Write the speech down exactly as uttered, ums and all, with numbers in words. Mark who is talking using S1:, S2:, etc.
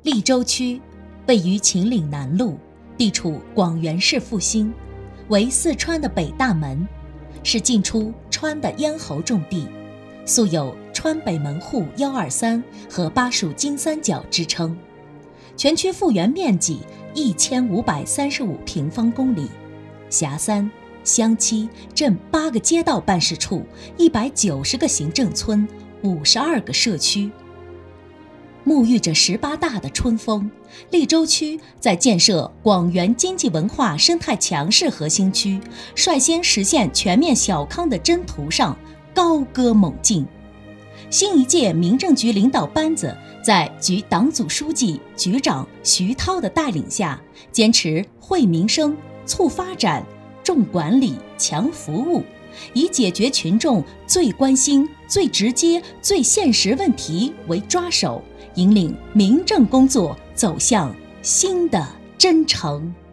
S1: 利州区位于秦岭南麓，地处广元市腹心，为四川的北大门，是进出川的咽喉重地，素有川北门户一二三和巴蜀金三角之称。全区复原面积一千五百三十五平方公里，辖三、乡七、镇八个街道办事处，一百九十个行政村，五十二个社区。沐浴着十八大的春风，利州区在建设广元经济文化生态强势核心区，率先实现全面小康的征途上高歌猛进。新一届民政局领导班子在局党组书记、局长徐涛的带领下，坚持惠民生、促发展、重管理、强服务，以解决群众最关心、最直接、最现实问题为抓手，引领民政工作走向新的征程。